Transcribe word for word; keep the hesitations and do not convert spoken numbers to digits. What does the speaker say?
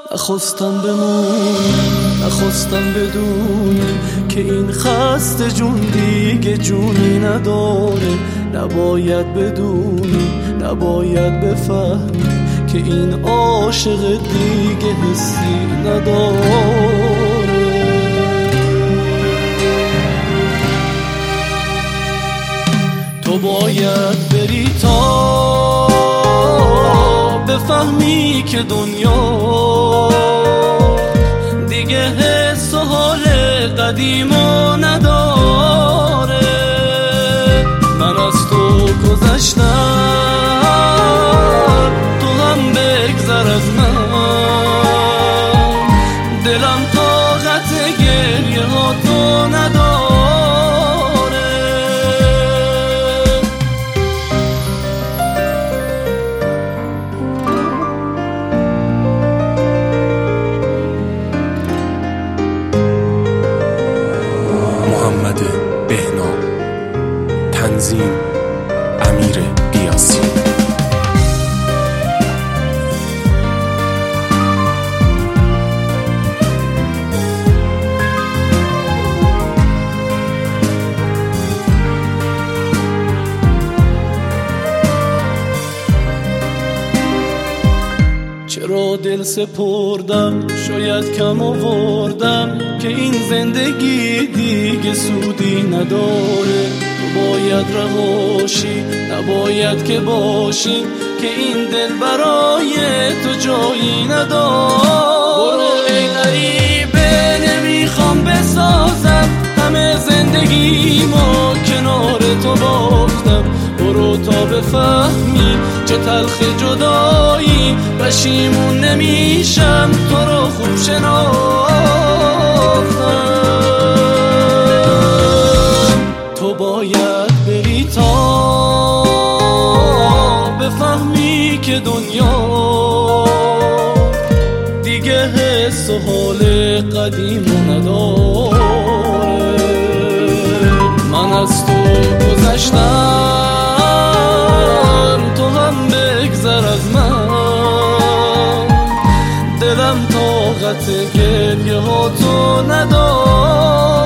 نخواستم بمونی، نخواستم بدونی که این خسته جون دیگه جونی نداره. نباید بدونی، نباید بفهمی که این عاشق دیگه حسی نداره. تو باید بری تا بفهمی که دنیا دیگه حس و حال قدیمو نداره. من از تو گذشتم، تو هم بگذر از من. دلم طاقت گریه ها تو نداره. محمد بهنام، تنظیم امیر قیاسی. چرا دل سپردم، شاید کم آوردم که این زندگی دیگه سودی نداره. تو باید رهاشی، نباید که باشی که این دل برای تو جایی نداره. برو ای غریبه، نمیخوام بسازم همه زندگی ما کنار تو باختم. برو تا بفهمی چه تلخ جدایی، پشیمون نمیشم تو رو خوب شناختم. تو باید بری تا بفهمی که دنیا دیگه حس و حال قدیمو نداره. من از تو گذشتم، تو هم بگذر از من. دلم طاقت گریه ها تو نداره.